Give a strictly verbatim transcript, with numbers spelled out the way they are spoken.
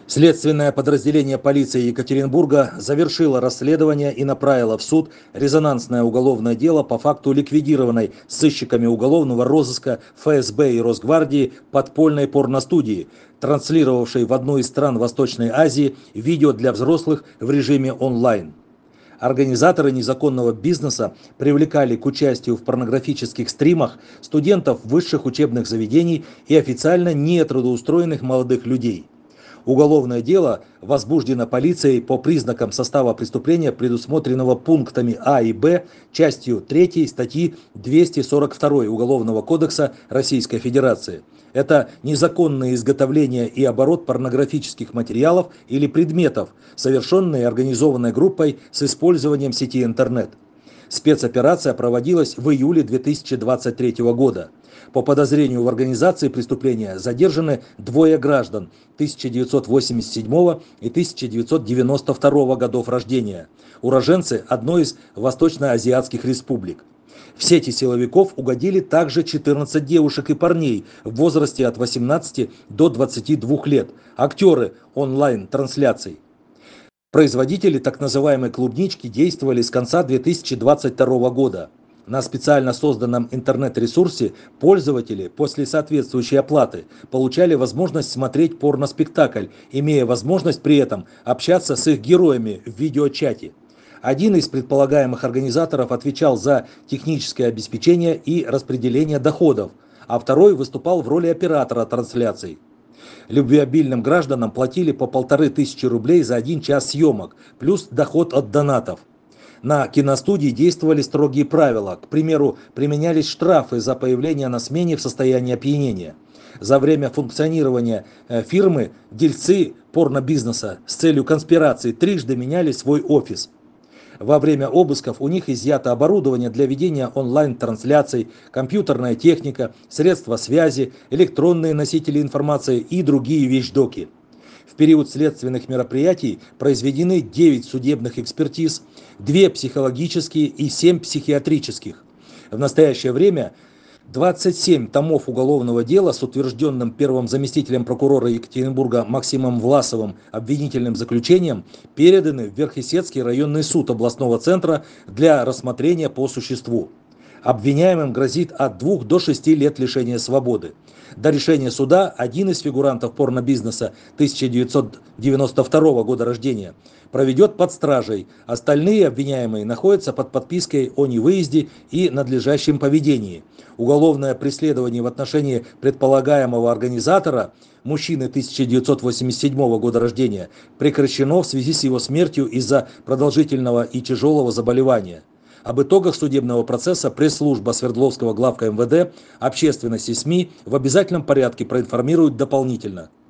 Следственное подразделение полиции Екатеринбурга завершило расследование и направило в суд резонансное уголовное дело по факту ликвидированной сыщиками уголовного розыска эф эс бэ и Росгвардии подпольной порностудии, транслировавшей в одну из стран Восточной Азии видео для взрослых в режиме онлайн. Организаторы незаконного бизнеса привлекали к участию в порнографических стримах студентов высших учебных заведений и официально нетрудоустроенных молодых людей. Уголовное дело возбуждено полицией по признакам состава преступления, предусмотренного пунктами А и Б частью третьей статьи двести сорок два Уголовного кодекса Российской Федерации. Это незаконное изготовление и оборот порнографических материалов или предметов, совершенные организованной группой с использованием сети интернет. Спецоперация проводилась в июле две тысячи двадцать третьего года. По подозрению в организации преступления задержаны двое граждан тысяча девятьсот восемьдесят седьмого и тысяча девятьсот девяносто второго годов рождения, уроженцы одной из восточноазиатских республик. В сети силовиков угодили также четырнадцать девушек и парней в возрасте от восемнадцати до двадцати двух лет, актеры онлайн-трансляций. Производители так называемой клубнички действовали с конца две тысячи двадцать второго года. На специально созданном интернет-ресурсе пользователи после соответствующей оплаты получали возможность смотреть порноспектакль, имея возможность при этом общаться с их героями в видеочате. Один из предполагаемых организаторов отвечал за техническое обеспечение и распределение доходов, а второй выступал в роли оператора трансляций. Любвеобильным гражданам платили по полторы тысячи рублей за один час съемок, плюс доход от донатов. На киностудии действовали строгие правила. К примеру, применялись штрафы за появление на смене в состоянии опьянения. За время функционирования фирмы дельцы порнобизнеса с целью конспирации трижды меняли свой офис. Во время обысков у них изъято оборудование для ведения онлайн-трансляций, компьютерная техника, средства связи, электронные носители информации и другие вещдоки. В период следственных мероприятий произведены девять судебных экспертиз, две психологические и семь психиатрических. В настоящее время двадцать семь томов уголовного дела с утвержденным первым заместителем прокурора Екатеринбурга Максимом Власовым обвинительным заключением переданы в Верхесецкий районный суд областного центра для рассмотрения по существу. Обвиняемым грозит от двух до шести лет лишения свободы. До решения суда один из фигурантов порнобизнеса тысяча девятьсот девяносто второго года рождения проведет под стражей. Остальные обвиняемые находятся под подпиской о невыезде и надлежащем поведении. Уголовное преследование в отношении предполагаемого организатора, мужчины тысяча девятьсот восемьдесят седьмого года рождения, прекращено в связи с его смертью из-за продолжительного и тяжелого заболевания. Об итогах судебного процесса пресс-служба Свердловского главка эм вэ дэ общественности СМИ в обязательном порядке проинформирует дополнительно.